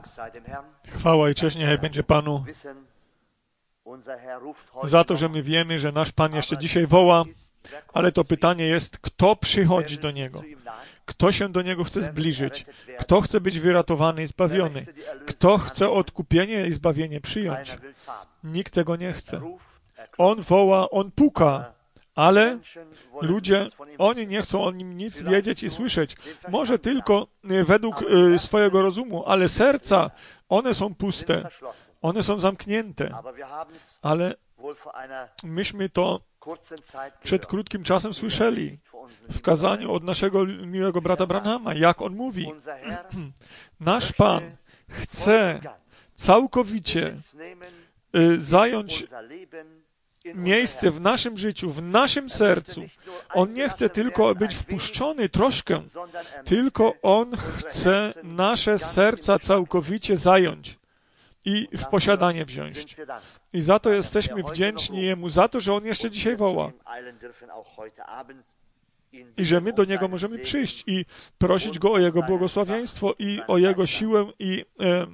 Chwała i cześć niechaj będzie Panu za to, że my wiemy, że nasz Pan jeszcze dzisiaj woła, ale to pytanie jest, kto przychodzi do Niego? Kto się do Niego chce zbliżyć? Kto chce być wyratowany i zbawiony? Kto chce odkupienie i zbawienie przyjąć? Nikt tego nie chce. On woła, On puka, ale ludzie, oni nie chcą o Nim nic wiedzieć i słyszeć. Może tylko według swojego rozumu, ale serca, one są puste. One są zamknięte. Ale myśmy to przed krótkim czasem słyszeli w kazaniu od naszego miłego brata Branhama, jak on mówi. Nasz Pan chce całkowicie zająć miejsce w naszym życiu, w naszym sercu. On nie chce tylko być wpuszczony troszkę, tylko On chce nasze serca całkowicie zająć i w posiadanie wziąć. I za to jesteśmy wdzięczni Jemu, za to, że On jeszcze dzisiaj woła. I że my do Niego możemy przyjść i prosić Go o Jego błogosławieństwo i o Jego siłę i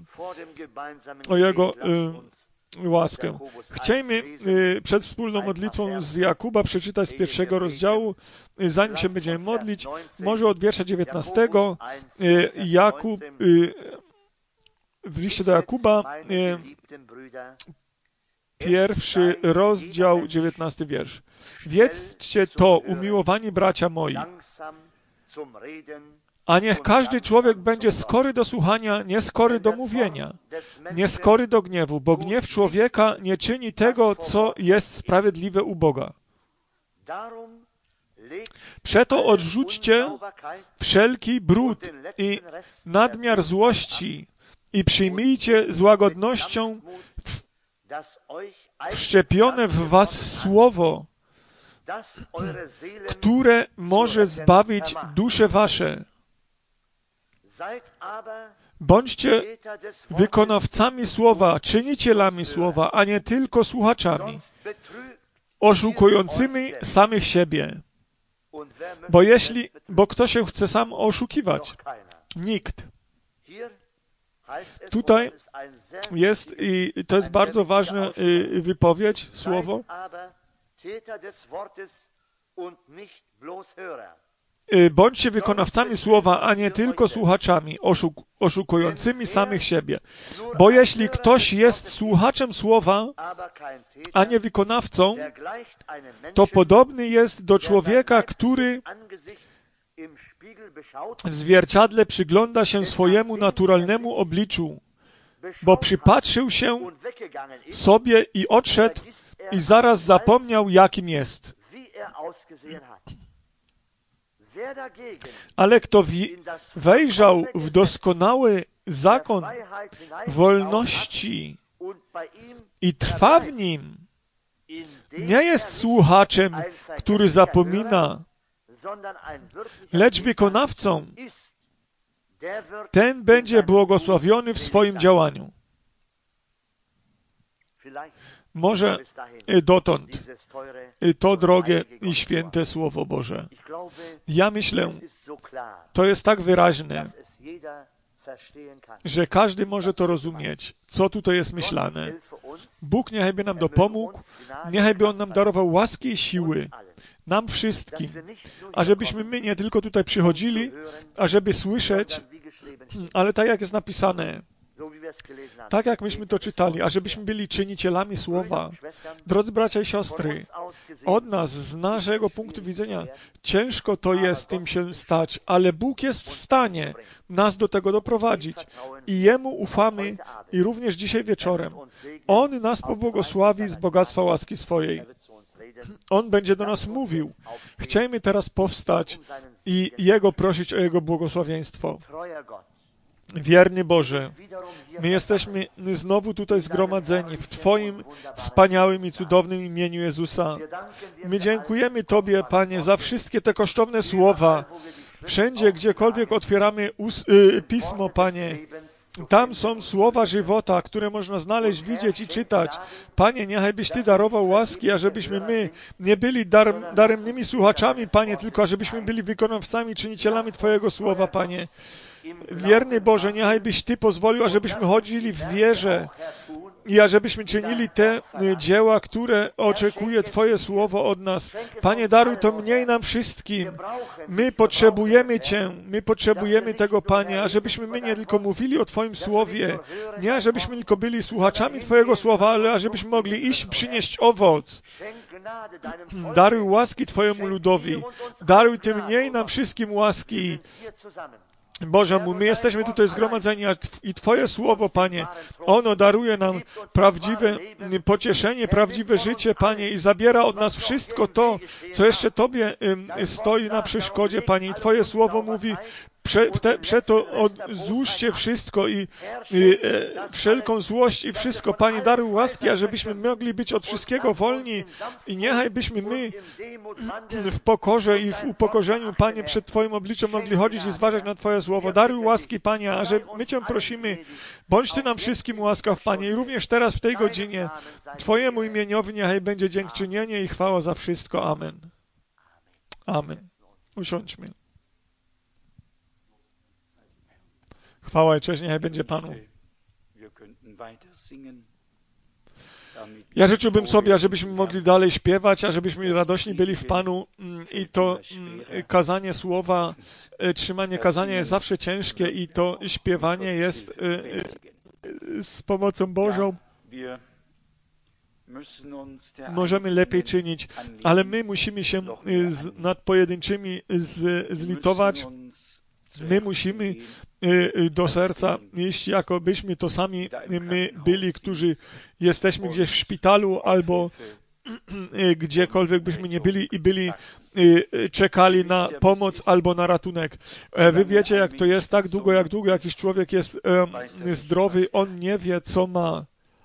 o Jego łaskę. Chciejmy przed wspólną modlitwą z Jakuba przeczytać z 1 rozdziału, zanim się będziemy modlić, może od wiersza 19. Jakub, w liście do Jakuba, 1 rozdział, 19 wiersz. Wiedzcie to, umiłowani bracia moi, a niech każdy człowiek będzie skory do słuchania, nieskory do mówienia, nieskory do gniewu, bo gniew człowieka nie czyni tego, co jest sprawiedliwe u Boga. Przeto odrzućcie wszelki brud i nadmiar złości i przyjmijcie z łagodnością wszczepione w was słowo, które może zbawić dusze wasze. Bądźcie wykonawcami słowa, czynicielami słowa, a nie tylko słuchaczami, oszukującymi samych siebie. Bo kto się chce sam oszukiwać? Nikt. Tutaj jest, i to jest bardzo ważna wypowiedź, słowo. Bądźcie wykonawcami słowa, a nie tylko słuchaczami, oszukującymi samych siebie. Bo jeśli ktoś jest słuchaczem słowa, a nie wykonawcą, to podobny jest do człowieka, który w zwierciadle przygląda się swojemu naturalnemu obliczu, bo przypatrzył się sobie i odszedł i zaraz zapomniał, jakim jest. Ale kto wejrzał w doskonały zakon wolności i trwa w nim, nie jest słuchaczem, który zapomina, lecz wykonawcą, ten będzie błogosławiony w swoim działaniu. Może dotąd to drogie i święte Słowo Boże. Ja myślę, to jest tak wyraźne, że każdy może to rozumieć, co tutaj jest myślane. Bóg niechaj by nam dopomógł, niechaj by On nam darował łaski i siły, nam wszystkim, ażebyśmy my nie tylko tutaj przychodzili, ażeby słyszeć, ale tak jak jest napisane, tak jak myśmy to czytali, ażebyśmy byli czynicielami słowa. Drodzy bracia i siostry, od nas, z naszego punktu widzenia, ciężko to jest tym się stać, ale Bóg jest w stanie nas do tego doprowadzić. I Jemu ufamy i również dzisiaj wieczorem. On nas pobłogosławi z bogactwa łaski swojej. On będzie do nas mówił. Chciejmy teraz powstać i Jego prosić o Jego błogosławieństwo. Wierny Boże, my jesteśmy znowu tutaj zgromadzeni w Twoim wspaniałym i cudownym imieniu Jezusa. My dziękujemy Tobie, Panie, za wszystkie te kosztowne słowa. Wszędzie, gdziekolwiek otwieramy Pismo, Panie, tam są słowa żywota, które można znaleźć, widzieć i czytać. Panie, niechaj byś Ty darował łaski, ażebyśmy my nie byli daremnymi słuchaczami, Panie, tylko ażebyśmy byli wykonawcami, czynicielami Twojego słowa, Panie. Wierny Boże, niechajbyś Ty pozwolił, ażebyśmy chodzili w wierze i ażebyśmy czynili te dzieła, które oczekuje Twoje Słowo od nas. Panie, daruj to mnie i nam wszystkim. My potrzebujemy Cię, my potrzebujemy tego, Panie, ażebyśmy my nie tylko mówili o Twoim Słowie, nie ażebyśmy tylko byli słuchaczami Twojego Słowa, ale ażebyśmy mogli iść, przynieść owoc. Daruj łaski Twojemu ludowi. Daruj Ty mnie i nam wszystkim łaski. Boże mój, my jesteśmy tutaj zgromadzeni i Twoje Słowo, Panie, ono daruje nam prawdziwe pocieszenie, prawdziwe życie, Panie, i zabiera od nas wszystko to, co jeszcze Tobie stoi na przeszkodzie, Panie. I Twoje Słowo mówi, przeto złóżcie wszystko i wszelką złość i wszystko. Panie, daruj łaski, ażebyśmy mogli być od wszystkiego wolni i niechaj byśmy my w pokorze i w upokorzeniu, Panie, przed Twoim obliczem mogli chodzić i zważać na Twoje Słowo. Daruj łaski, Panie, a że my Cię prosimy, bądź Ty nam wszystkim łaskaw, Panie, i również teraz w tej godzinie Twojemu imieniowi niechaj będzie dziękczynienie i chwała za wszystko. Amen. Amen. Usiądźmy. Chwała i cześć niechaj będzie Panu. Ja życzyłbym sobie, ażebyśmy mogli dalej śpiewać, ażebyśmy radośni byli w Panu i to kazanie słowa, trzymanie kazania jest zawsze ciężkie i to śpiewanie jest z pomocą Bożą. Możemy lepiej czynić, ale my musimy się nad pojedynczymi zlitować. My musimy do serca iść, jakobyśmy to sami my byli, którzy jesteśmy gdzieś w szpitalu albo gdziekolwiek byśmy nie byli i czekali na pomoc albo na ratunek. Wy wiecie, jak to jest, tak długo jakiś człowiek jest zdrowy, on nie wie, co ma.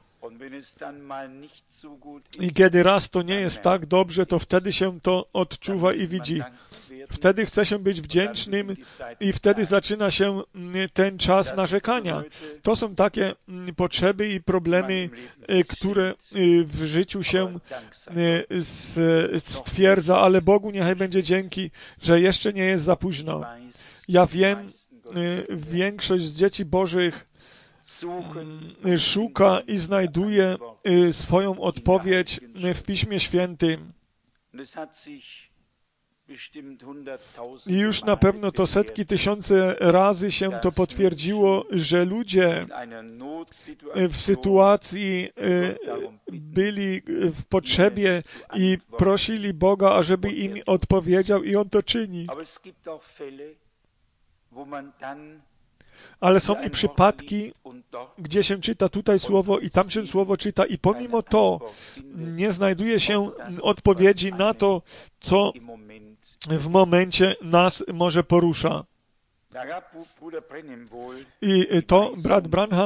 I kiedy raz to nie jest tak dobrze, to wtedy się to odczuwa i widzi. Wtedy chce się być wdzięcznym i wtedy zaczyna się ten czas narzekania. To są takie potrzeby i problemy, które w życiu się stwierdza, ale Bogu niechaj będzie dzięki, że jeszcze nie jest za późno. Ja wiem, większość z dzieci Bożych szuka i znajduje swoją odpowiedź w Piśmie Świętym. I już na pewno to setki tysiące razy się to potwierdziło, że ludzie w sytuacji byli w potrzebie i prosili Boga, ażeby im odpowiedział i On to czyni. Ale są i przypadki, gdzie się czyta tutaj słowo i tam się słowo czyta i pomimo to nie znajduje się odpowiedzi na to, co w momencie nas może porusza. I to brat Branham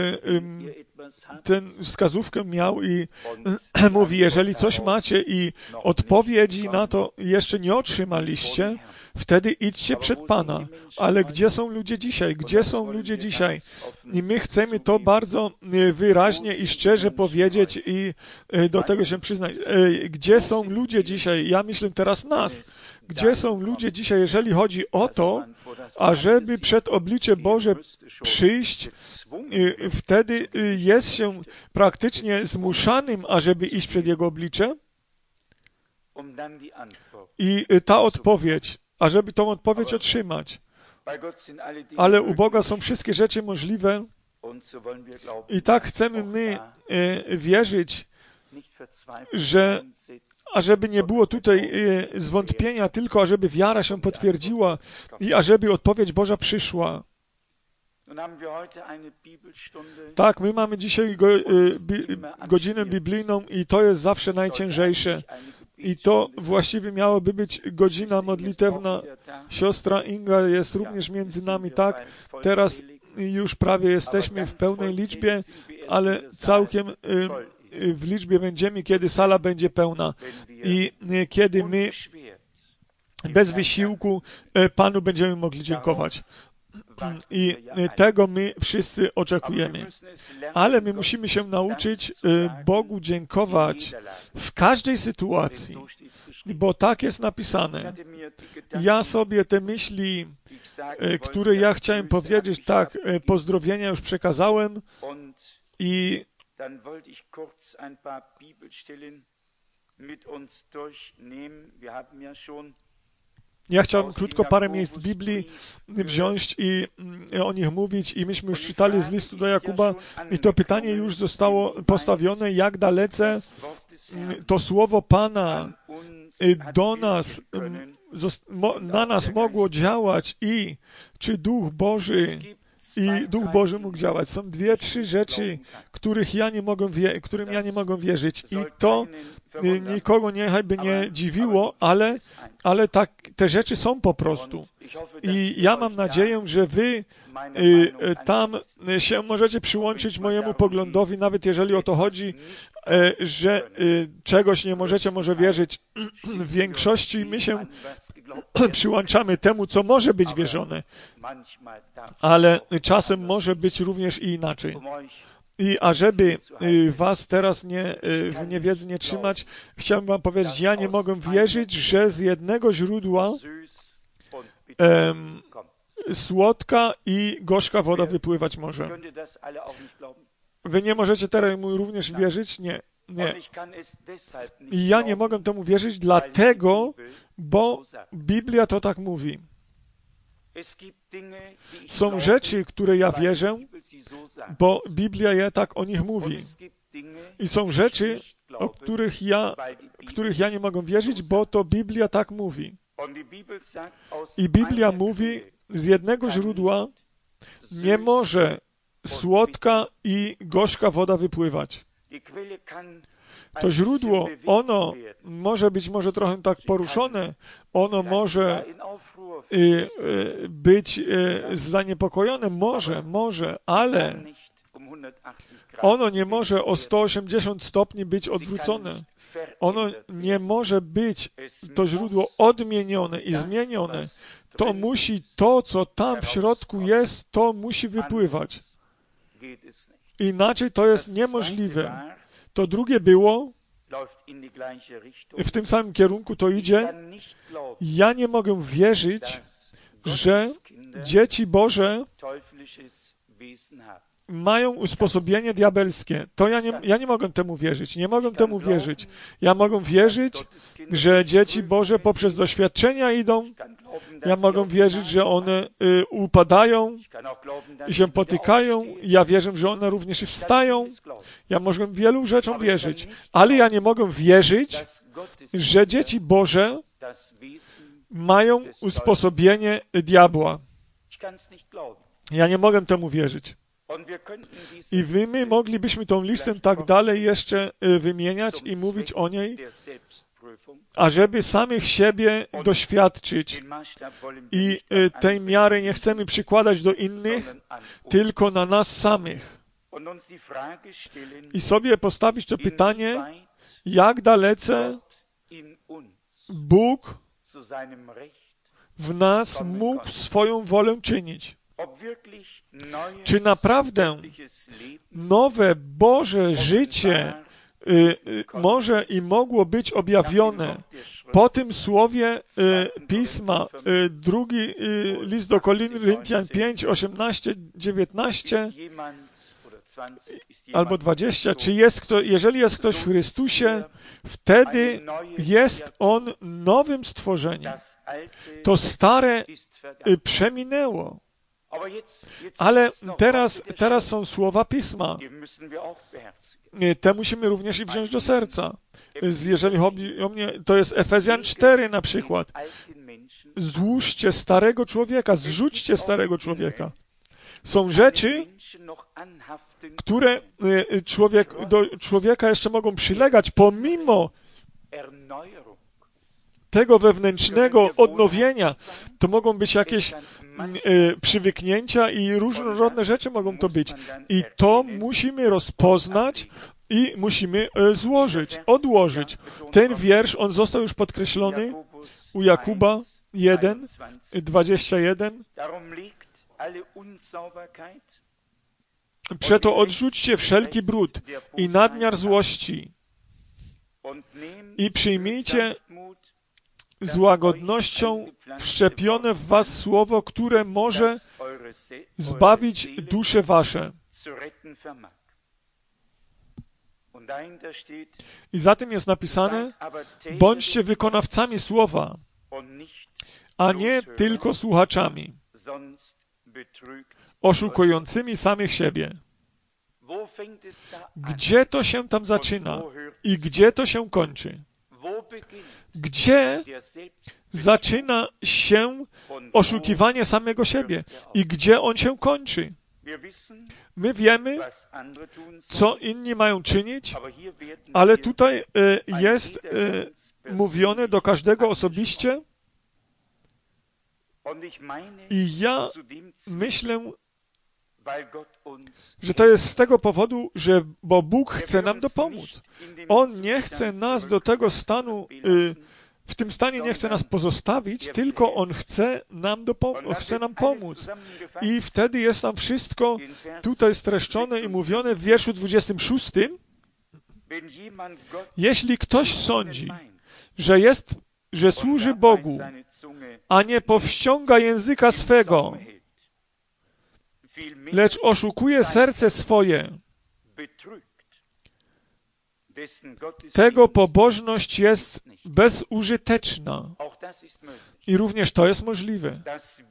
tę wskazówkę miał i mówi, jeżeli coś macie i odpowiedzi na to jeszcze nie otrzymaliście, wtedy idźcie przed Pana. Ale gdzie są ludzie dzisiaj? Gdzie są ludzie dzisiaj? I my chcemy to bardzo wyraźnie i szczerze powiedzieć i do tego się przyznać. Gdzie są ludzie dzisiaj? Ja myślę teraz nas. Gdzie są ludzie dzisiaj, jeżeli chodzi o to, ażeby przed oblicze Boże przyjść, wtedy jest się praktycznie zmuszanym, ażeby iść przed Jego oblicze? I ta odpowiedź, ażeby tą odpowiedź otrzymać. Ale u Boga są wszystkie rzeczy możliwe i tak chcemy my wierzyć, że ażeby nie było tutaj zwątpienia, tylko ażeby wiara się potwierdziła i ażeby odpowiedź Boża przyszła. Tak, my mamy dzisiaj godzinę biblijną i to jest zawsze najciężejsze. I to właściwie miałoby być godzina modlitewna. Siostra Inga jest również między nami, tak? Teraz już prawie jesteśmy w pełnej liczbie, ale całkiem w liczbie będziemy, kiedy sala będzie pełna i kiedy my bez wysiłku Panu będziemy mogli dziękować. I tego my wszyscy oczekujemy. Ale my musimy się nauczyć Bogu dziękować w każdej sytuacji, bo tak jest napisane. Ja sobie te myśli które ja chciałem powiedzieć, tak, pozdrowienia już przekazałem i ja chciałem krótko parę miejsc Biblii wziąć i o nich mówić i myśmy już czytali z listu do Jakuba i to pytanie już zostało postawione, jak dalece to słowo Pana do nas, na nas mogło działać i czy Duch Boży mógł działać. Są dwie, trzy rzeczy, którym ja nie mogę wierzyć i to nikogo niechaj nie dziwiło, ale tak, te rzeczy są po prostu. I ja mam nadzieję, że wy tam się możecie przyłączyć mojemu poglądowi, nawet jeżeli o to chodzi, że czegoś nie możecie może wierzyć. W większości my się przyłączamy temu, co może być wierzone, ale czasem może być również i inaczej. I ażeby was teraz w niewiedzy nie trzymać, chciałbym wam powiedzieć, ja nie mogę wierzyć, że z jednego źródła słodka i gorzka woda wypływać może. Wy nie możecie teraz mu również wierzyć? Nie. I ja nie mogę temu wierzyć dlatego, bo Biblia to tak mówi. Są rzeczy, które ja wierzę, bo Biblia je tak o nich mówi. I są rzeczy, o których ja nie mogę wierzyć, bo to Biblia tak mówi. I Biblia mówi, z jednego źródła nie może słodka i gorzka woda wypływać. To źródło, ono może być może trochę tak poruszone, ono może być zaniepokojone, może, ale ono nie może o 180 stopni być odwrócone. Ono nie może być, to źródło, odmienione i zmienione. To musi, to co tam w środku jest, to musi wypływać. Inaczej to jest niemożliwe. To drugie było, w tym samym kierunku to idzie. Ja nie mogę wierzyć, że dzieci Boże mają usposobienie diabelskie. To ja nie mogę temu wierzyć. Nie mogę temu wierzyć. Ja mogę wierzyć, że dzieci Boże poprzez doświadczenia idą. Ja mogę wierzyć, że one upadają i się potykają. Ja wierzę, że one również wstają. Ja mogę wielu rzeczom wierzyć. Ale ja nie mogę wierzyć, że dzieci Boże mają usposobienie diabła. Ja nie mogę temu wierzyć. I my moglibyśmy tą listę tak dalej jeszcze wymieniać i mówić o niej, ażeby samych siebie doświadczyć. I tej miary nie chcemy przykładać do innych, tylko na nas samych. I sobie postawić to pytanie, jak dalece Bóg w nas mógł swoją wolę czynić. Czy naprawdę nowe Boże życie może i mogło być objawione po tym słowie Pisma, drugi list do Koryntian 5, 18, 19 albo 20. Jeżeli jest ktoś w Chrystusie, wtedy jest on nowym stworzeniem. To stare przeminęło. Ale teraz są słowa Pisma. Te musimy również i wziąć do serca. Jeżeli chodzi o mnie, to jest Efezjan 4 na przykład. Złóżcie starego człowieka, zrzućcie starego człowieka. Są rzeczy, które do człowieka jeszcze mogą przylegać, pomimo tego wewnętrznego odnowienia. To mogą być jakieś przywyknięcia i różnorodne rzeczy mogą to być. I to musimy rozpoznać i musimy odłożyć. Ten wiersz, on został już podkreślony u Jakuba 1, 21. Przeto odrzućcie wszelki brud i nadmiar złości i przyjmijcie z łagodnością wszczepione w was słowo, które może zbawić dusze wasze. I za tym jest napisane, bądźcie wykonawcami słowa, a nie tylko słuchaczami, oszukującymi samych siebie. Gdzie to się tam zaczyna i gdzie to się kończy? Gdzie zaczyna się oszukiwanie samego siebie i gdzie on się kończy? My wiemy, co inni mają czynić, ale tutaj jest mówione do każdego osobiście i ja myślę, że to jest z tego powodu, bo Bóg chce nam dopomóc. On nie chce nas do tego stanu, w tym stanie nie chce nas pozostawić, tylko On chce nam pomóc. I wtedy jest tam wszystko tutaj streszczone i mówione w wierszu 26. Jeśli ktoś sądzi, że służy Bogu, a nie powściąga języka swego, lecz oszukuje serce swoje, tego pobożność jest bezużyteczna. I również to jest możliwe,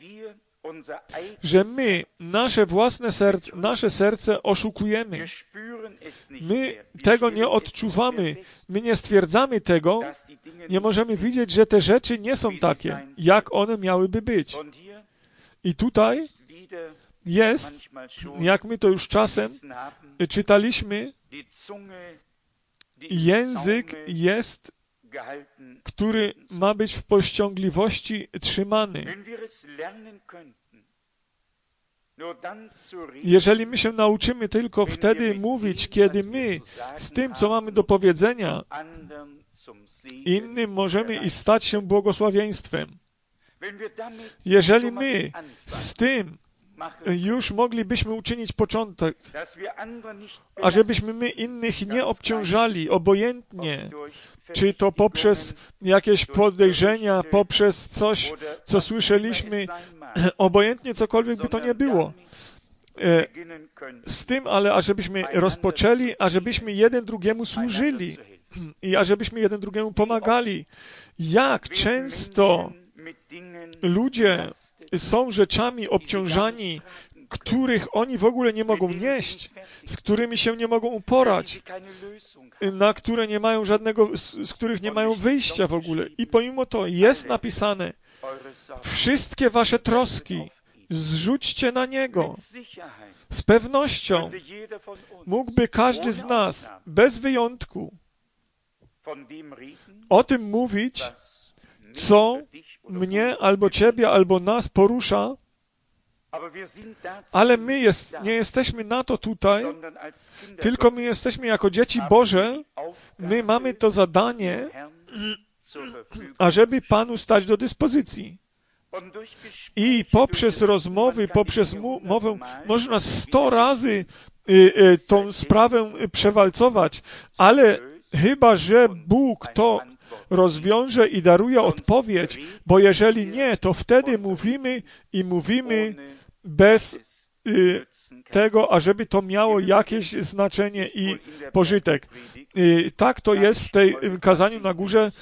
że my nasze serce oszukujemy. My tego nie odczuwamy, my nie stwierdzamy tego, nie możemy widzieć, że te rzeczy nie są takie, jak one miałyby być. I tutaj jest, jak my to już czasem czytaliśmy, język jest, który ma być w powściągliwości trzymany. Jeżeli my się nauczymy tylko wtedy mówić, kiedy my z tym, co mamy do powiedzenia, innym możemy i stać się błogosławieństwem. Jeżeli my z tym już moglibyśmy uczynić początek, ażebyśmy my innych nie obciążali obojętnie, czy to poprzez jakieś podejrzenia, poprzez coś, co słyszeliśmy, obojętnie cokolwiek by to nie było. Z tym, ale ażebyśmy rozpoczęli, ażebyśmy jeden drugiemu służyli i ażebyśmy jeden drugiemu pomagali. Jak często ludzie są rzeczami obciążani, których oni w ogóle nie mogą nieść, z którymi się nie mogą uporać, na które nie mają z których nie mają wyjścia w ogóle. I pomimo to jest napisane, wszystkie wasze troski zrzućcie na Niego. Z pewnością mógłby każdy z nas, bez wyjątku, o tym mówić, co mnie, albo ciebie, albo nas porusza, ale my nie jesteśmy na to tutaj, tylko my jesteśmy jako dzieci Boże, my mamy to zadanie, ażeby Panu stać do dyspozycji. I poprzez rozmowy, poprzez mowę można 100 razy tą sprawę przewalcować, ale chyba że Bóg to rozwiąże i daruje odpowiedź, bo jeżeli nie, to wtedy mówimy bez tego, ażeby to miało jakieś znaczenie i pożytek. Tak to jest w tej kazaniu na górze.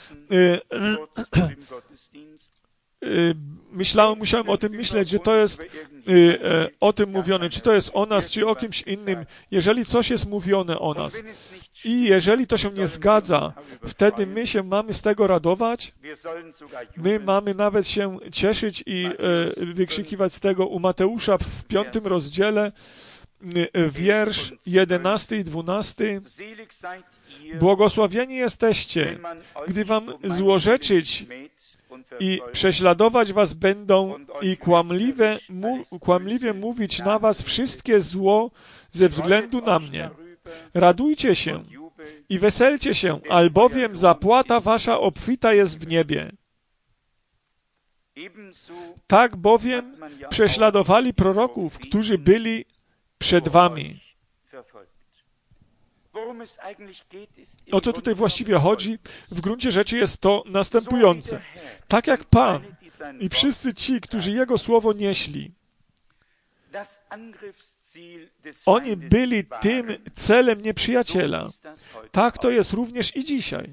Musiałem o tym myśleć, że to jest o tym mówione, czy to jest o nas, czy o kimś innym. Jeżeli coś jest mówione o nas i jeżeli to się nie zgadza, wtedy my się mamy z tego radować, my mamy nawet się cieszyć i wykrzykiwać z tego u Mateusza w 5 rozdziale, wiersz 11 i 12. Błogosławieni jesteście, gdy wam złorzeczyć i prześladować was będą i kłamliwie mówić na was wszystkie zło ze względu na mnie. Radujcie się i weselcie się, albowiem zapłata wasza obfita jest w niebie. Tak bowiem prześladowali proroków, którzy byli przed wami. O co tutaj właściwie chodzi? W gruncie rzeczy jest to następujące. Tak jak Pan i wszyscy ci, którzy Jego słowo nieśli, oni byli tym celem nieprzyjaciela. Tak to jest również i dzisiaj.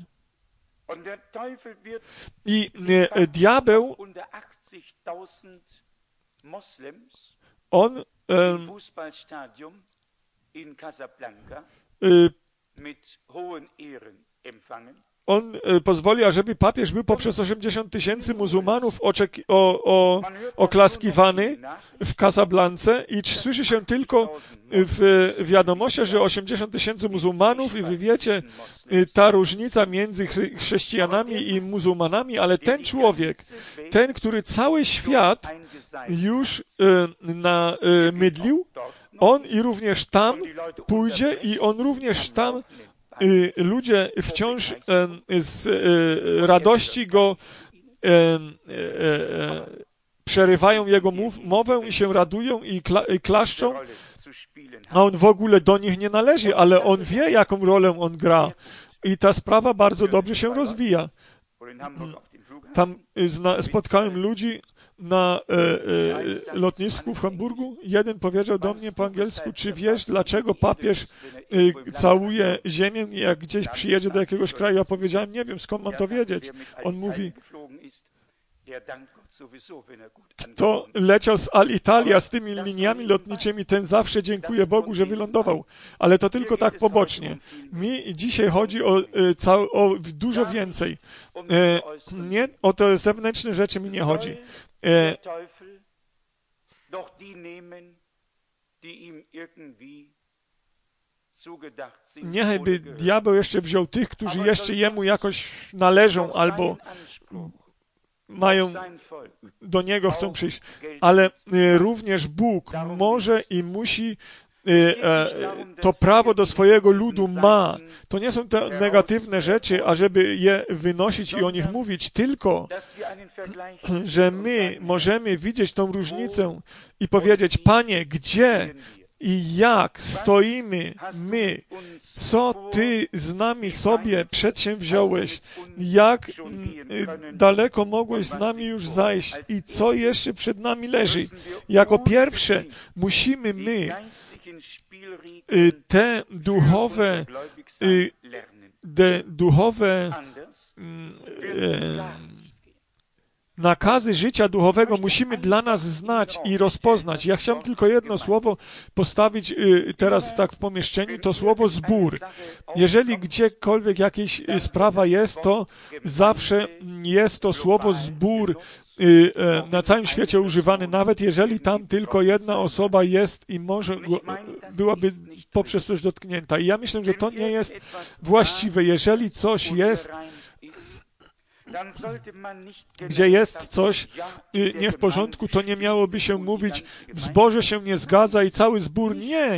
I diabeł, on pozwoli, ażeby papież był poprzez 80 000 muzułmanów oklaskiwany w Casablance i słyszy się tylko w wiadomościach, że 80 000 muzułmanów i wy wiecie, ta różnica między chrześcijanami i muzułmanami, ale ten człowiek, ten, który cały świat już namydlił, on i również tam pójdzie i on również tam ludzie wciąż z radości go przerywają jego mowę i się radują i klaszczą, a on w ogóle do nich nie należy, ale on wie, jaką rolę on gra. I ta sprawa bardzo dobrze się rozwija. Tam spotkałem ludzi na lotnisku w Hamburgu. Jeden powiedział do mnie po angielsku, czy wiesz, dlaczego papież całuje ziemię, jak gdzieś przyjedzie do jakiegoś kraju? Ja powiedziałem, nie wiem, skąd mam to wiedzieć. On mówi, kto leciał z Alitalia z tymi liniami lotniczymi, ten zawsze dziękuję Bogu, że wylądował. Ale to tylko tak pobocznie. Mi dzisiaj chodzi o dużo więcej. Nie, o te zewnętrzne rzeczy mi nie chodzi. Niechby diabeł jeszcze wziął tych, którzy jeszcze jemu jakoś należą albo mają, do niego chcą przyjść. Ale również Bóg może i musi to prawo do swojego ludu ma. To nie są te negatywne rzeczy, ażeby je wynosić i o nich mówić, tylko, że my możemy widzieć tą różnicę i powiedzieć, Panie, gdzie i jak stoimy my, co Ty z nami sobie przedsięwziąłeś, jak daleko mogłeś z nami już zajść i co jeszcze przed nami leży. Jako pierwsze musimy my te duchowe nakazy życia duchowego musimy dla nas znać i rozpoznać. Ja chciałem tylko jedno słowo postawić teraz tak w pomieszczeniu, to słowo zbór. Jeżeli gdziekolwiek jakaś sprawa jest, to zawsze jest to słowo zbór na całym świecie używane, nawet jeżeli tam tylko jedna osoba jest i może byłaby poprzez coś dotknięta. I ja myślę, że to nie jest właściwe. Jeżeli coś jest, gdzie jest coś nie w porządku, to nie miałoby się mówić, w zborze się nie zgadza i cały zbór. Nie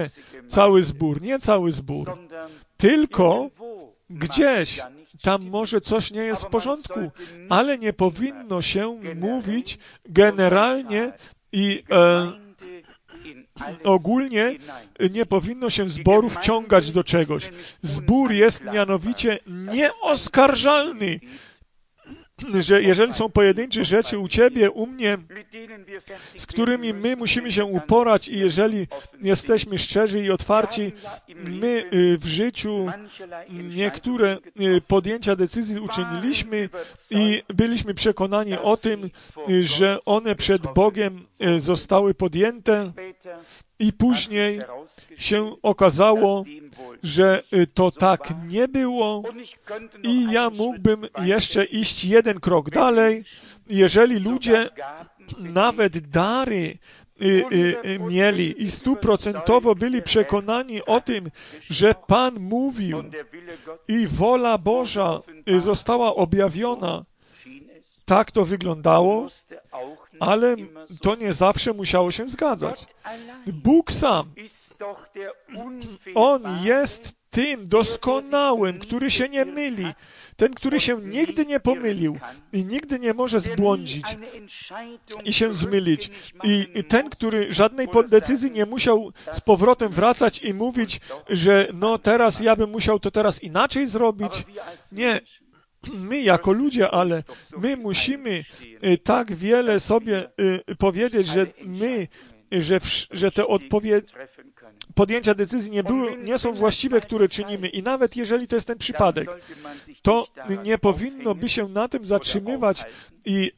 cały zbór. Tylko gdzieś tam może coś nie jest w porządku, ale nie powinno się mówić generalnie i ogólnie nie powinno się zboru wciągać do czegoś. Zbór jest mianowicie nieoskarżalny, że jeżeli są pojedyncze rzeczy u Ciebie, u mnie, z którymi my musimy się uporać i jeżeli jesteśmy szczerzy i otwarci, my w życiu niektóre podjęcia decyzji uczyniliśmy i byliśmy przekonani o tym, że one przed Bogiem zostały podjęte i później się okazało, że to tak nie było i ja mógłbym jeszcze iść jeden krok dalej, jeżeli ludzie nawet dary mieli i 100% byli przekonani o tym, że Pan mówił i wola Boża została objawiona. Tak to wyglądało, ale to nie zawsze musiało się zgadzać. Bóg sam, On jest tym doskonałym, który się nie myli, ten, który się nigdy nie pomylił i nigdy nie może zbłądzić i się zmylić. I ten, który żadnej poddecyzji nie musiał z powrotem wracać i mówić, że no teraz ja bym musiał to teraz inaczej zrobić. Nie. My jako ludzie, ale my musimy tak wiele sobie powiedzieć, że my, że te podjęcia decyzji nie są właściwe, które czynimy. I nawet jeżeli to jest ten przypadek, to nie powinno by się na tym zatrzymywać i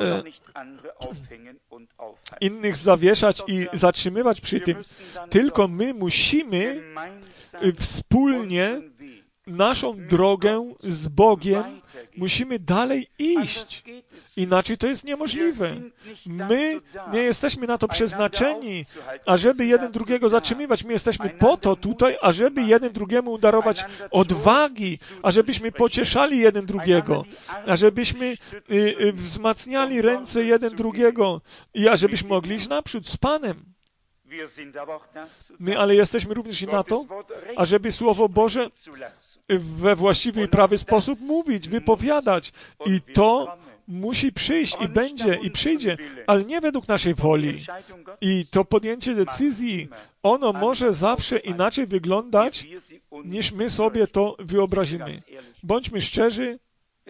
innych zawieszać i zatrzymywać przy tym. Tylko my musimy wspólnie naszą drogę z Bogiem musimy dalej iść. Inaczej to jest niemożliwe. My nie jesteśmy na to przeznaczeni, ażeby jeden drugiego zatrzymywać. My jesteśmy po to tutaj, ażeby jeden drugiemu darować odwagi, ażebyśmy pocieszali jeden drugiego, ażebyśmy wzmacniali ręce jeden drugiego i ażebyśmy mogli iść naprzód z Panem. My ale jesteśmy również i na to, ażeby Słowo Boże we właściwy i prawy sposób mówić, wypowiadać. I to musi przyjść i będzie i przyjdzie, ale nie według naszej woli. I to podjęcie decyzji, ono może zawsze inaczej wyglądać, niż my sobie to wyobrazimy. Bądźmy szczerzy,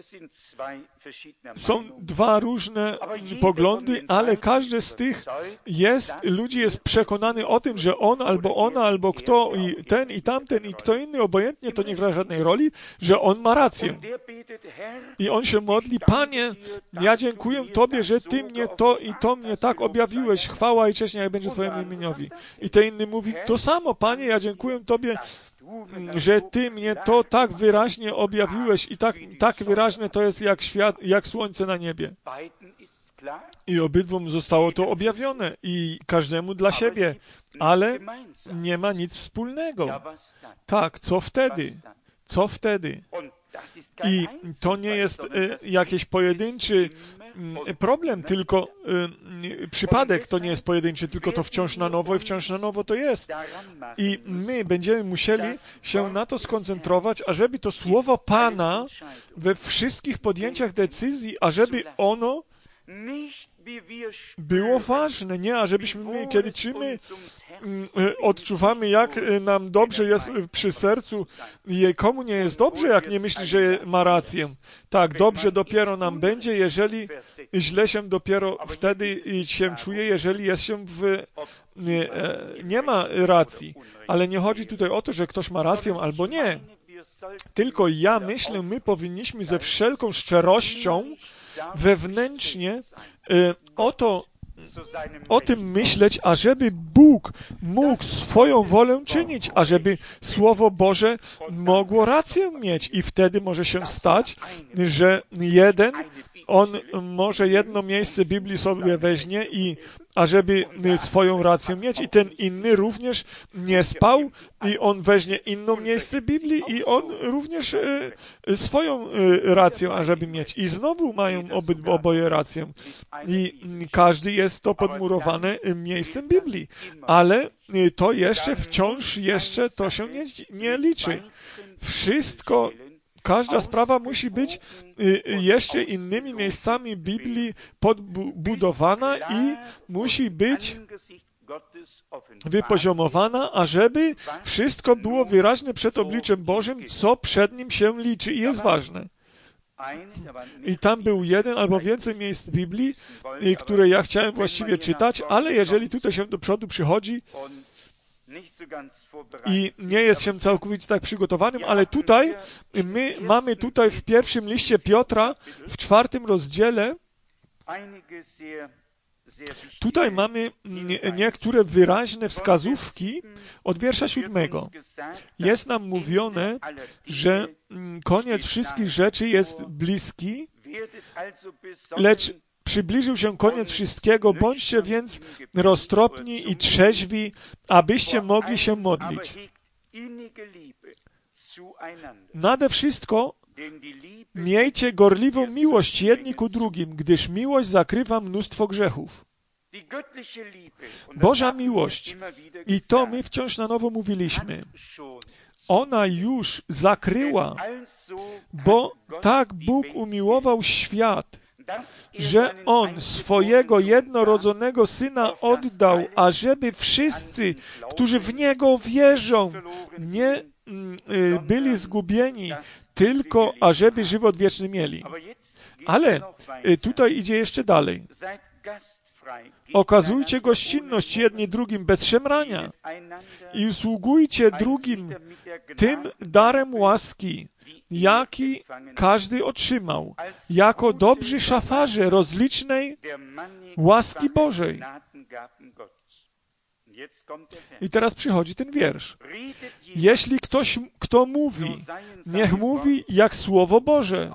są dwa różne poglądy, ale każdy z tych ludzi jest przekonany o tym, że on albo ona, albo kto i ten i tamten i kto inny, obojętnie to nie gra żadnej roli, że on ma rację. I on się modli, Panie, ja dziękuję Tobie, że Ty mnie to i to mnie tak objawiłeś, chwała i cześć niech będzie Twojemu imieniowi. I ten inny mówi, to samo, Panie, ja dziękuję Tobie, że Ty mnie to tak wyraźnie objawiłeś i tak wyraźne to jest jak słońce na niebie. I obydwom zostało to objawione i każdemu dla siebie, ale nie ma nic wspólnego. Tak, co wtedy? Co wtedy? I to nie jest jakiś pojedynczy problem, tylko przypadek to nie jest pojedynczy, tylko to wciąż na nowo i wciąż na nowo to jest. I my będziemy musieli się na to skoncentrować, ażeby to Słowo Pana we wszystkich podjęciach decyzji, ażeby ono było ważne, nie, ażebyśmy my, kiedy odczuwamy, jak nam dobrze jest przy sercu i komu nie jest dobrze, jak nie myśli, że ma rację. Tak, dobrze dopiero nam będzie, jeżeli źle się dopiero wtedy się czuje, jeżeli jest się nie ma racji. Ale nie chodzi tutaj o to, że ktoś ma rację albo nie. Tylko ja myślę, powinniśmy ze wszelką szczerością wewnętrznie o tym myśleć, ażeby Bóg mógł swoją wolę czynić, ażeby Słowo Boże mogło rację mieć. I wtedy może się stać, że on może jedno miejsce Biblii sobie weźmie i ażeby swoją rację mieć i ten inny również nie spał i on weźmie inne miejsce Biblii i on również swoją rację, ażeby mieć. I znowu mają oboje rację. I każdy jest to podmurowane miejscem Biblii. Ale to wciąż to się nie liczy. Wszystko, każda sprawa musi być jeszcze innymi miejscami Biblii podbudowana i musi być wypoziomowana, ażeby wszystko było wyraźne przed obliczem Bożym, co przed Nim się liczy i jest ważne. I tam był jeden albo więcej miejsc Biblii, które ja chciałem właściwie czytać, ale jeżeli tutaj się do przodu przychodzi i nie jest się całkowicie tak przygotowanym, ale tutaj, my mamy tutaj w pierwszym liście Piotra, w 4 rozdziale, tutaj mamy niektóre wyraźne wskazówki od wiersza 7. Jest nam mówione, że koniec wszystkich rzeczy jest bliski, lecz przybliżył się koniec wszystkiego, bądźcie więc roztropni i trzeźwi, abyście mogli się modlić. Nade wszystko miejcie gorliwą miłość jedni ku drugim, gdyż miłość zakrywa mnóstwo grzechów. Boża miłość, i to my wciąż na nowo mówiliśmy, ona już zakryła, bo tak Bóg umiłował świat, że On swojego jednorodzonego Syna oddał, ażeby wszyscy, którzy w Niego wierzą, nie byli zgubieni, tylko ażeby żywot wieczny mieli. Ale tutaj idzie jeszcze dalej. Okazujcie gościnność jedni drugim bez szemrania i usługujcie drugim tym darem łaski, jaki każdy otrzymał, jako dobrzy szafarze rozlicznej łaski Bożej. I teraz przychodzi ten wiersz. Jeśli ktoś, kto mówi, niech mówi jak Słowo Boże.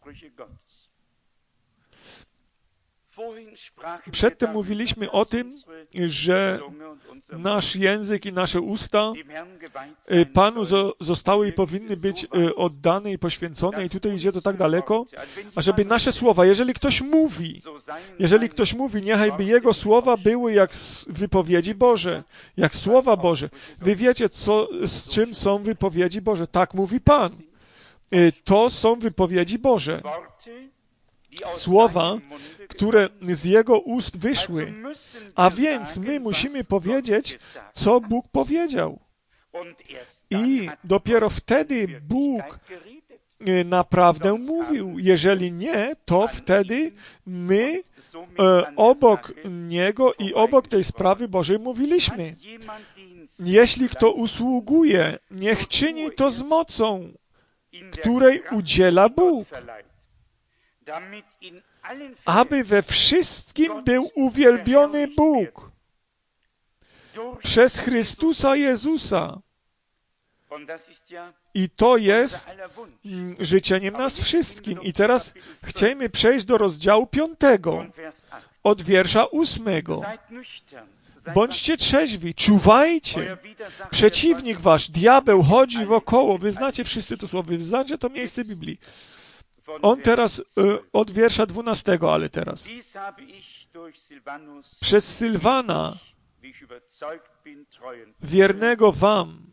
Przedtem mówiliśmy o tym, że nasz język i nasze usta Panu zostały i powinny być oddane i poświęcone, i tutaj idzie to tak daleko, ażeby nasze słowa, jeżeli ktoś mówi, niechaj by jego słowa były jak wypowiedzi Boże, jak słowa Boże. Wy wiecie, z czym są wypowiedzi Boże. Tak mówi Pan. To są wypowiedzi Boże. Słowa, które z Jego ust wyszły. A więc my musimy powiedzieć, co Bóg powiedział. I dopiero wtedy Bóg naprawdę mówił. Jeżeli nie, to wtedy my obok Niego i obok tej sprawy Bożej mówiliśmy. Jeśli kto usługuje, niech czyni to z mocą, której udziela Bóg, aby we wszystkim był uwielbiony Bóg przez Chrystusa Jezusa. I to jest życzeniem nas wszystkim. I teraz chcemy przejść do rozdziału 5, od wiersza 8. Bądźcie trzeźwi, czuwajcie. Przeciwnik wasz, diabeł, chodzi wokoło. Wy znacie wszyscy to słowo, wy znacie to miejsce Biblii. On teraz od wiersza 12, ale teraz. Przez Sylwana, wiernego wam,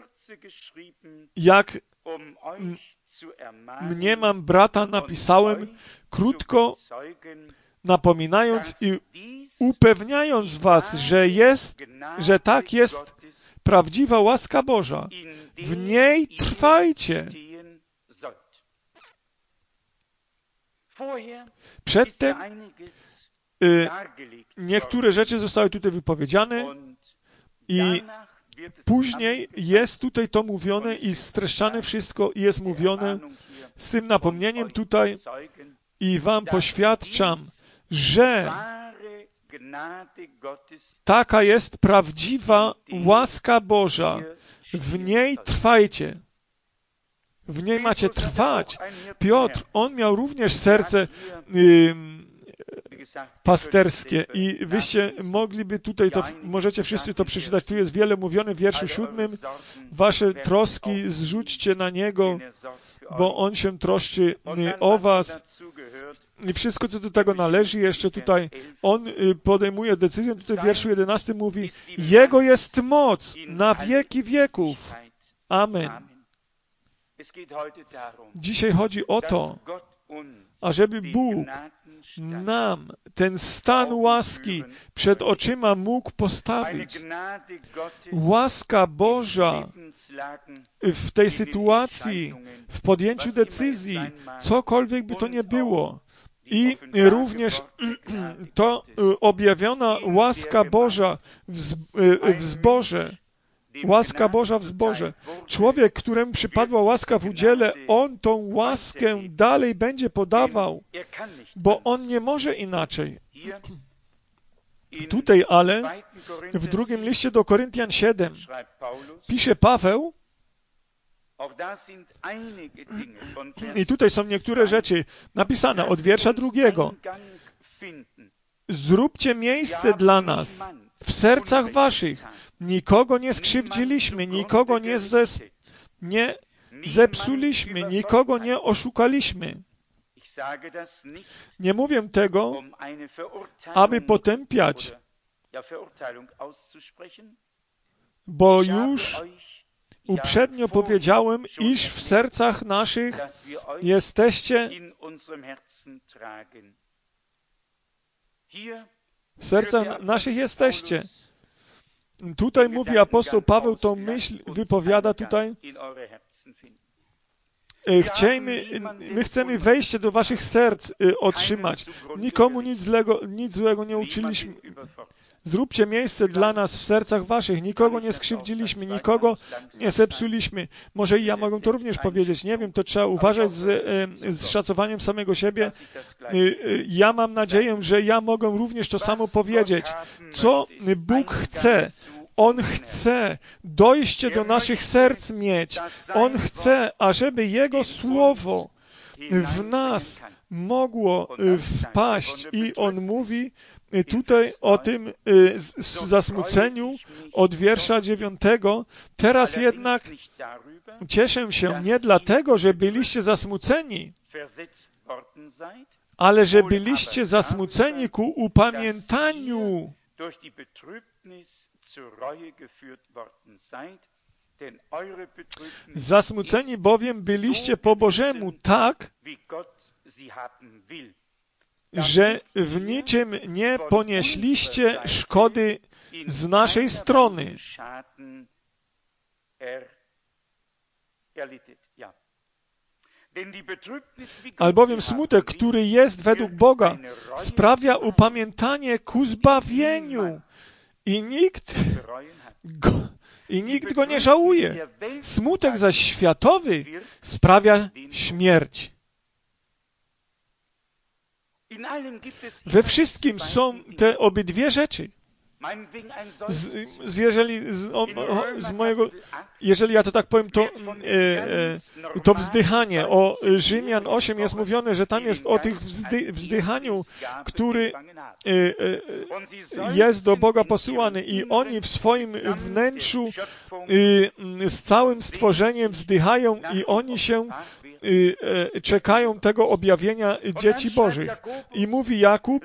jak mnie mam brata napisałem, krótko napominając i upewniając was, że tak jest prawdziwa łaska Boża. W niej trwajcie. Przedtem niektóre rzeczy zostały tutaj wypowiedziane i później jest tutaj to mówione i streszczane wszystko i jest mówione z tym napomnieniem tutaj i wam poświadczam, że taka jest prawdziwa łaska Boża. W niej trwajcie. W niej macie trwać. Piotr, on miał również serce pasterskie i wyście mogliby tutaj, to możecie wszyscy to przeczytać, tu jest wiele mówione w wierszu 7. Wasze troski zrzućcie na Niego, bo On się troszczy o was. I wszystko, co do tego należy, jeszcze tutaj on podejmuje decyzję, tutaj w wierszu 11 mówi, Jego jest moc na wieki wieków. Amen. Dzisiaj chodzi o to, ażeby Bóg nam ten stan łaski przed oczyma mógł postawić. Łaska Boża w tej sytuacji, w podjęciu decyzji, cokolwiek by to nie było. I również to objawiona łaska Boża w zborze. Łaska Boża w zborze. Człowiek, któremu przypadła łaska w udziele, on tą łaskę dalej będzie podawał, bo on nie może inaczej. Tutaj ale w drugim liście do Koryntian 7 pisze Paweł, i tutaj są niektóre rzeczy napisane od wiersza 2. Zróbcie miejsce dla nas w sercach waszych. Nikogo nie skrzywdziliśmy, nikogo nie zepsuliśmy, nikogo nie oszukaliśmy. Nie mówię tego, aby potępiać, bo już uprzednio powiedziałem, iż w sercach naszych jesteście, w sercach naszych jesteście. Tutaj mówi apostoł Paweł, tą myśl wypowiada tutaj. My chcemy wejście do waszych serc otrzymać. Nikomu nic złego nie uczyliśmy. Zróbcie miejsce dla nas w sercach waszych. Nikogo nie skrzywdziliśmy, nikogo nie zepsuliśmy. Może i ja mogę to również powiedzieć. Nie wiem, to trzeba uważać z szacowaniem samego siebie. Ja mam nadzieję, że ja mogę również to samo powiedzieć. Co Bóg chce? On chce dojście do naszych serc mieć. On chce, ażeby Jego Słowo w nas mogło wpaść. I On mówi tutaj o tym zasmuceniu od wiersza 9. Teraz jednak cieszę się nie dlatego, że byliście zasmuceni, ale że byliście zasmuceni ku upamiętaniu. Zasmuceni bowiem byliście po Bożemu tak, że w niczym nie ponieśliście szkody z naszej strony. Albowiem smutek, który jest według Boga, sprawia upamiętanie ku zbawieniu i nikt go nie żałuje. Smutek zaś światowy sprawia śmierć. We wszystkim są te obydwie rzeczy. Jeżeli ja to tak powiem, to wzdychanie. O Rzymian 8 jest mówione, że tam jest o tych wzdychaniu, który jest do Boga posyłany i oni w swoim wnętrzu z całym stworzeniem wzdychają i oni się czekają tego objawienia dzieci Bożych. I mówi Jakub,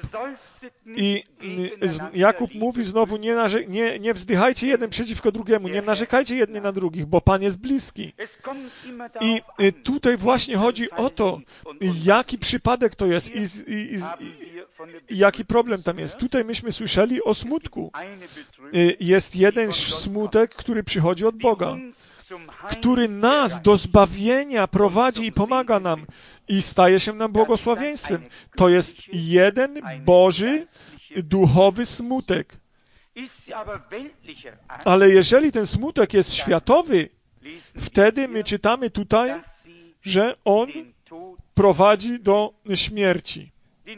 Jakub mówi znowu, nie wzdychajcie jeden przeciwko drugiemu, nie narzekajcie jedni na drugich, bo Pan jest bliski. I tutaj właśnie chodzi o to, jaki przypadek to jest i jaki problem tam jest. Tutaj myśmy słyszeli o smutku. Jest jeden smutek, który przychodzi od Boga, który nas do zbawienia prowadzi i pomaga nam i staje się nam błogosławieństwem. To jest jeden Boży, duchowy smutek. Ale jeżeli ten smutek jest światowy, wtedy my czytamy tutaj, że on prowadzi do śmierci.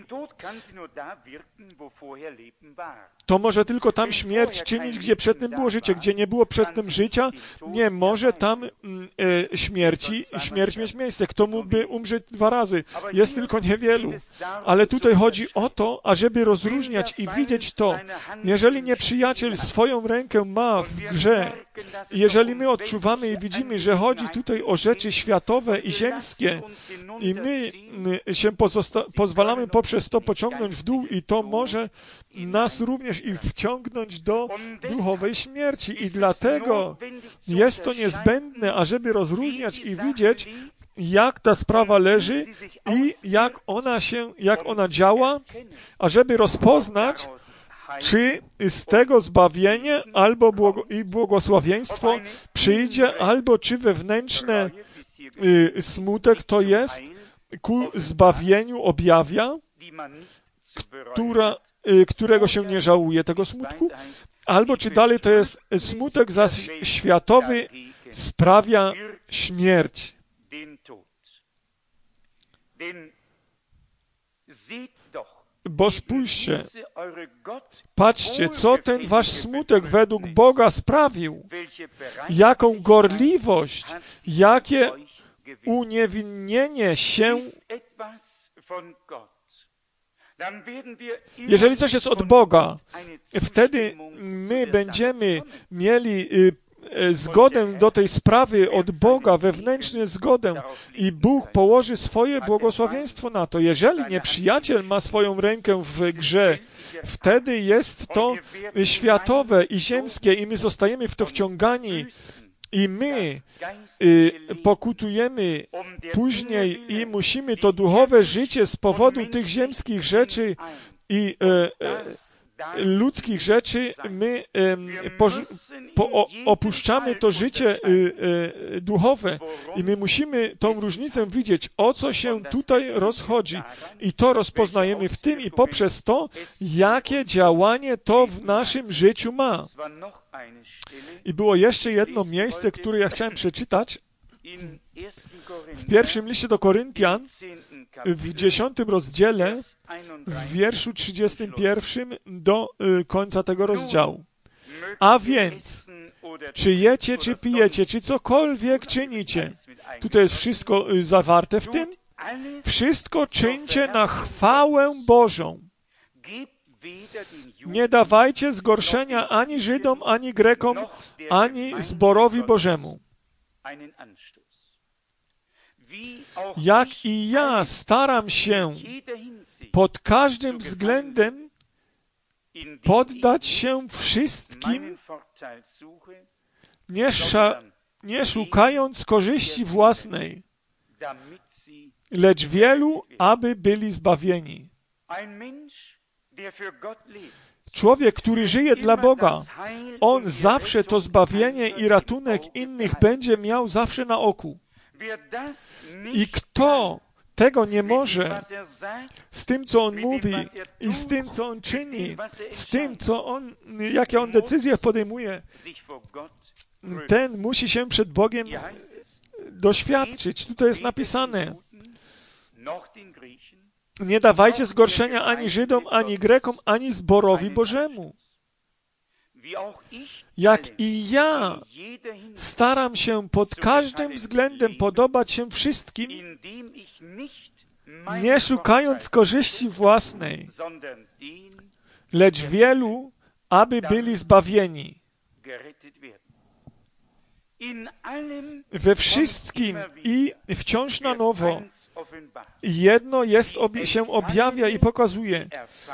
To może tylko tam śmierć czynić, gdzie przedtem było życie. Gdzie nie było przedtem życia, nie może tam śmierć mieć miejsce. Kto mógłby umrzeć 2 razy? Jest tylko niewielu. Ale tutaj chodzi o to, ażeby rozróżniać i widzieć to. Jeżeli nieprzyjaciel swoją rękę ma w grze, jeżeli my odczuwamy i widzimy, że chodzi tutaj o rzeczy światowe i ziemskie i my się pozwalamy poprzez to pociągnąć w dół i to może nas również i wciągnąć do duchowej śmierci. I dlatego jest to niezbędne, ażeby rozróżniać i widzieć, jak ta sprawa leży i jak ona działa, ażeby rozpoznać, czy z tego zbawienie albo błogosławieństwo przyjdzie, albo czy wewnętrzny smutek to jest ku zbawieniu objawia, którego się nie żałuje, tego smutku, albo czy dalej to jest smutek zaś światowy sprawia śmierć. Bo spójrzcie, patrzcie, co ten wasz smutek według Boga sprawił, jaką gorliwość, jakie uniewinnienie się. Jeżeli coś jest od Boga, wtedy my będziemy mieli zgodę do tej sprawy od Boga, wewnętrzną zgodę i Bóg położy swoje błogosławieństwo na to. Jeżeli nieprzyjaciel ma swoją rękę w grze, wtedy jest to światowe i ziemskie i my zostajemy w to wciągani I my pokutujemy później i musimy to duchowe życie z powodu tych ziemskich rzeczy i ludzkich rzeczy, my opuszczamy to życie duchowe i my musimy tą różnicę widzieć, o co się tutaj rozchodzi. I to rozpoznajemy w tym i poprzez to, jakie działanie to w naszym życiu ma. I było jeszcze jedno miejsce, które ja chciałem przeczytać. W pierwszym liście do Koryntian, w 10 rozdziale, w wierszu 31 do końca tego rozdziału. A więc, czy jecie, czy pijecie, czy cokolwiek czynicie, tutaj jest wszystko zawarte w tym, wszystko czyńcie na chwałę Bożą. Nie dawajcie zgorszenia ani Żydom, ani Grekom, ani zborowi Bożemu. Jak i ja staram się pod każdym względem poddać się wszystkim, nie szukając korzyści własnej, lecz wielu, aby byli zbawieni. Człowiek, który żyje dla Boga, on zawsze to zbawienie i ratunek innych będzie miał zawsze na oku. I kto tego nie może, z tym, co on mówi i z tym, co on czyni, z tym, jakie on decyzje podejmuje, ten musi się przed Bogiem doświadczyć. Tutaj jest napisane: nie dawajcie zgorszenia ani Żydom, ani Grekom, ani zborowi Bożemu. Jak i ja staram się pod każdym względem podobać się wszystkim, nie szukając korzyści własnej, lecz wielu, aby byli zbawieni. We wszystkim i wciąż na nowo jedno się objawia i pokazuje.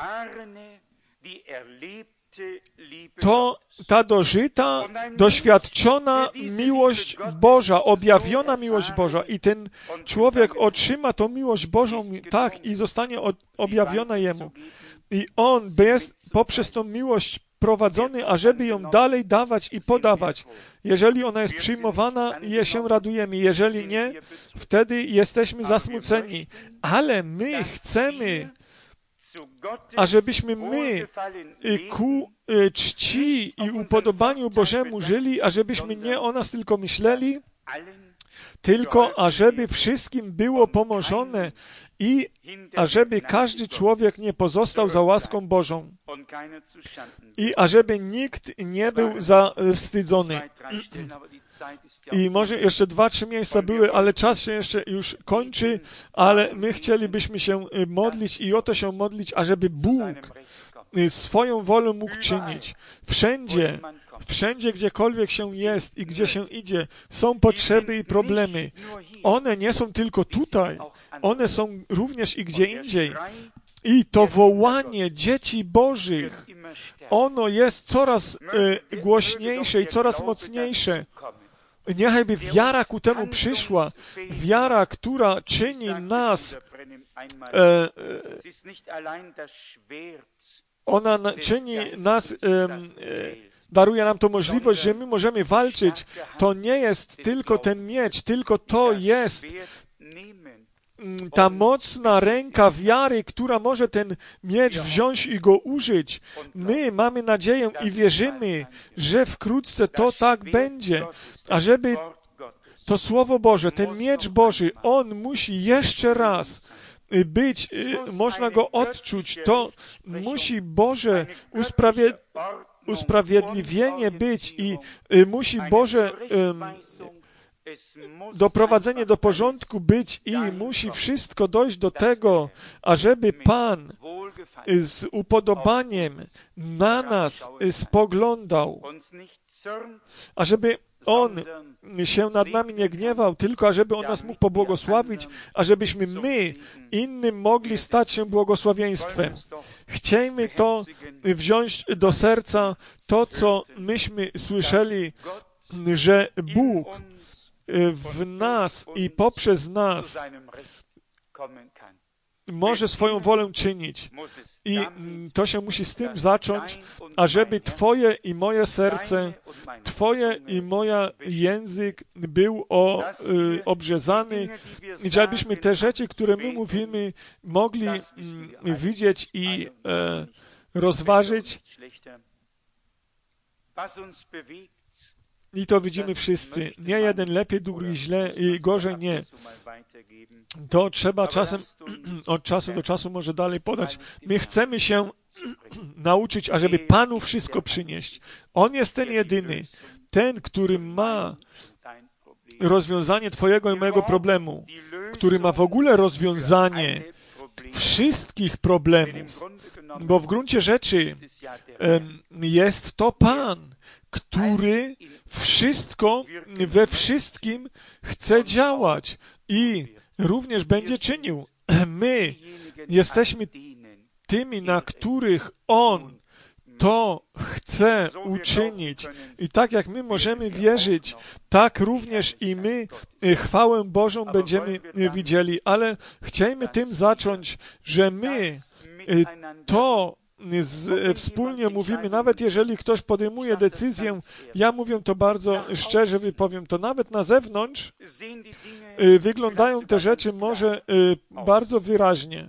To ta dożyta, doświadczona miłość Boża, objawiona miłość Boża. I ten człowiek otrzyma tą miłość Bożą, tak, i zostanie objawiona jemu. I on jest poprzez tą miłość prowadzony, ażeby ją dalej dawać i podawać. Jeżeli ona jest przyjmowana, się radujemy. Jeżeli nie, wtedy jesteśmy zasmuceni. Ale my chcemy, ażebyśmy my ku czci i upodobaniu Bożemu żyli, ażebyśmy nie o nas tylko myśleli, tylko ażeby wszystkim było pomożone i ażeby każdy człowiek nie pozostał za łaską Bożą i ażeby nikt nie był zawstydzony. I może jeszcze 2-3 miejsca były, ale czas się jeszcze już kończy, ale my chcielibyśmy się modlić i o to się modlić, ażeby Bóg swoją wolę mógł czynić. Wszędzie, gdziekolwiek się jest i gdzie się idzie, są potrzeby i problemy. One nie są tylko tutaj, one są również i gdzie indziej. I to wołanie dzieci Bożych, ono jest coraz głośniejsze i coraz mocniejsze. Niechajby wiara ku temu przyszła, wiara, która czyni nas, ona czyni nas, daruje nam tą możliwość, że my możemy walczyć. To nie jest tylko ten miecz, tylko to jest ta mocna ręka wiary, która może ten miecz wziąć i go użyć. My mamy nadzieję i wierzymy, że wkrótce to tak będzie, ażeby to Słowo Boże, ten miecz Boży, on musi jeszcze raz być, można go odczuć, to musi Boże usprawiedliwienie być i musi Boże doprowadzenie do porządku być i musi wszystko dojść do tego, ażeby Pan z upodobaniem na nas spoglądał, ażeby On się nad nami nie gniewał, tylko ażeby On nas mógł pobłogosławić, ażebyśmy my innym mogli stać się błogosławieństwem. Chciejmy to wziąć do serca, to, co myśmy słyszeli, że Bóg w nas i poprzez nas może swoją wolę czynić. I to się musi z tym zacząć, ażeby Twoje i moje serce, Twoje i moja język był obrzezany, i żebyśmy te rzeczy, które my mówimy, mogli widzieć i rozważyć. I to widzimy wszyscy. Nie jeden lepiej, drugi źle i gorzej nie. To trzeba czasem, od czasu do czasu może dalej podać. My chcemy się nauczyć, ażeby Panu wszystko przynieść. On jest ten jedyny, ten, który ma rozwiązanie Twojego i mojego problemu, który ma w ogóle rozwiązanie wszystkich problemów, bo w gruncie rzeczy jest to Pan, który wszystko we wszystkim chce działać i również będzie czynił. My jesteśmy tymi, na których On to chce uczynić. I tak jak my możemy wierzyć, tak również i my chwałę Bożą będziemy widzieli. Ale chciejmy tym zacząć, że my to wspólnie mówimy, nawet jeżeli ktoś podejmuje decyzję, ja mówię to bardzo szczerze, wypowiem to, nawet na zewnątrz wyglądają te rzeczy może bardzo wyraźnie.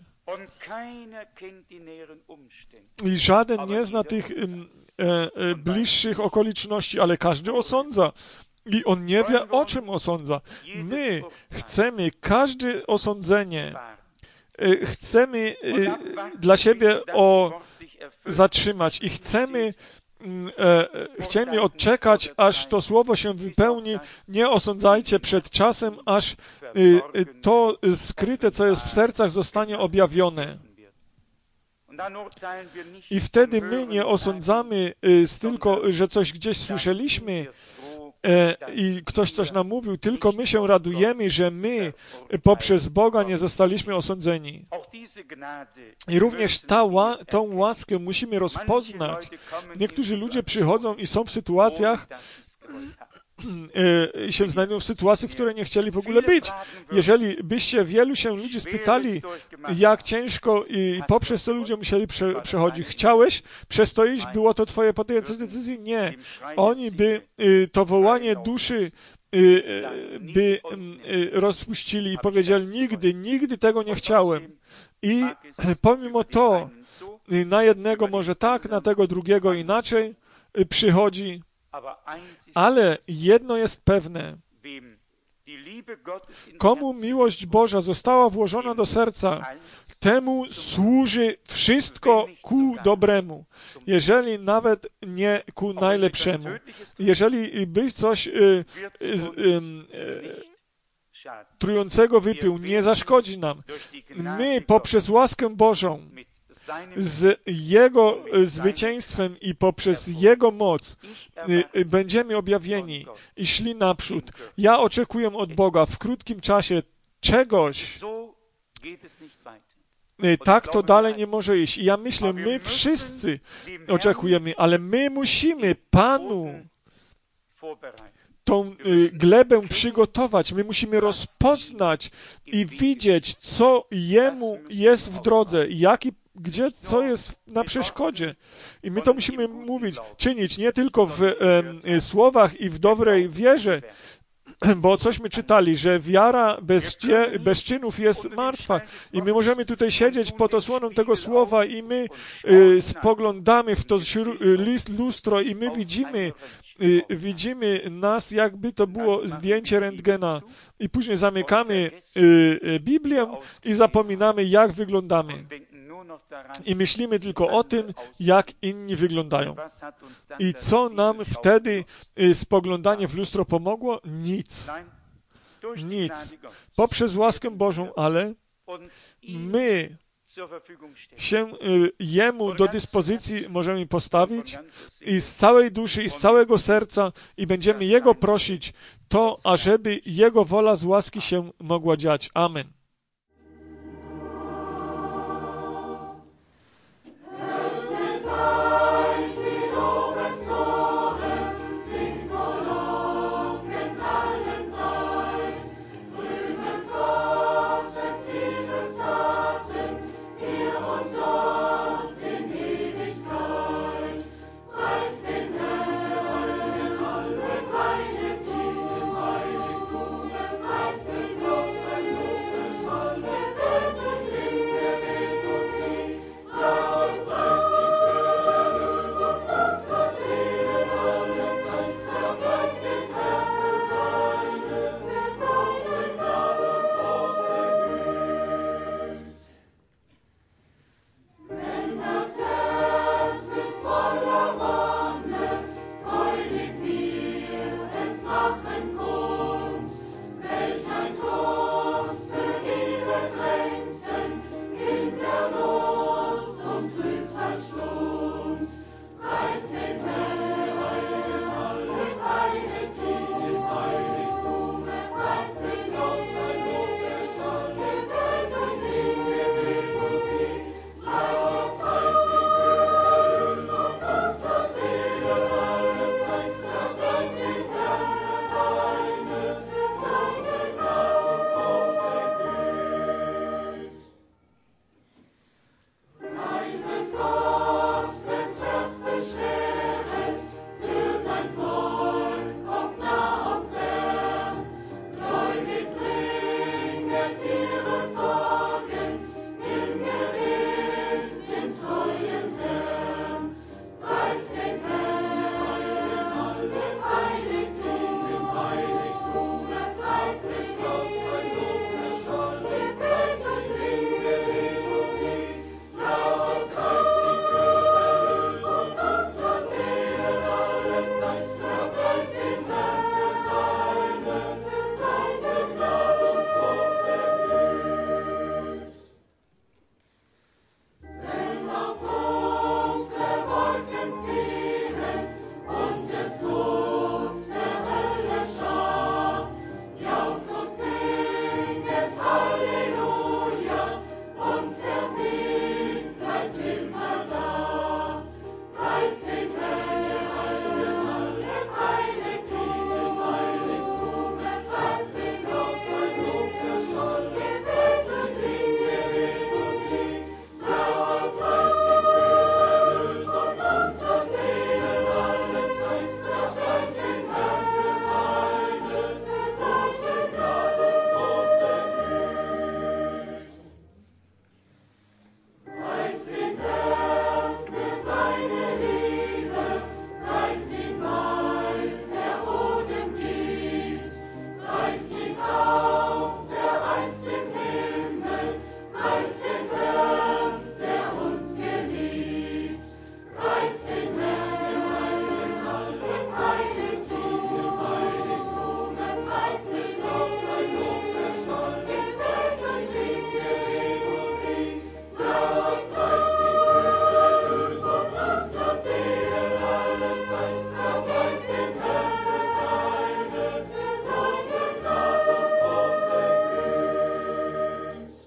I żaden nie zna tych bliższych okoliczności, ale każdy osądza. I on nie wie, o czym osądza. My chcemy każde osądzenie, chcemy dla siebie zatrzymać i chcemy odczekać, aż to słowo się wypełni. Nie osądzajcie przed czasem, aż to skryte, co jest w sercach, zostanie objawione. I wtedy my nie osądzamy tylko, że coś gdzieś słyszeliśmy i ktoś coś nam mówił, tylko my się radujemy, że my poprzez Boga nie zostaliśmy osądzeni. I również tą łaskę musimy rozpoznać. Niektórzy ludzie przychodzą i są w sytuacjach, się znajdują w sytuacji, w której nie chcieli w ogóle być. Jeżeli byście wielu się ludzi spytali, jak ciężko i poprzez co ludzie musieli przechodzić, chciałeś przez to iść, było to twoje podjęcie decyzji? Nie. Oni by to wołanie duszy by rozpuścili i powiedzieli, nigdy tego nie chciałem. I pomimo to, na jednego może tak, na tego drugiego inaczej przychodzi. Ale jedno jest pewne. Komu miłość Boża została włożona do serca, temu służy wszystko ku dobremu, jeżeli nawet nie ku najlepszemu. Jeżeli byś coś trującego wypił, nie zaszkodzi nam. My poprzez łaskę Bożą, z Jego zwycięstwem i poprzez Jego moc będziemy objawieni i szli naprzód. Ja oczekuję od Boga w krótkim czasie czegoś. Tak to dalej nie może iść. I ja myślę, my wszyscy oczekujemy, ale my musimy Panu tą glebę przygotować. My musimy rozpoznać i widzieć, co Jemu jest w drodze, co jest na przeszkodzie. I my to musimy czynić nie tylko w słowach i w dobrej wierze, bo cośmy czytali, że wiara bez czynów jest martwa. I my możemy tutaj siedzieć pod osłoną tego słowa i my spoglądamy w to lustro i my widzimy nas, jakby to było zdjęcie rentgena. I później zamykamy Biblię i zapominamy, jak wyglądamy. I myślimy tylko o tym, jak inni wyglądają. I co nam wtedy spoglądanie w lustro pomogło? Nic. Poprzez łaskę Bożą, ale my się Jemu do dyspozycji możemy postawić i z całej duszy i z całego serca i będziemy Jego prosić to, ażeby Jego wola z łaski się mogła dziać. Amen.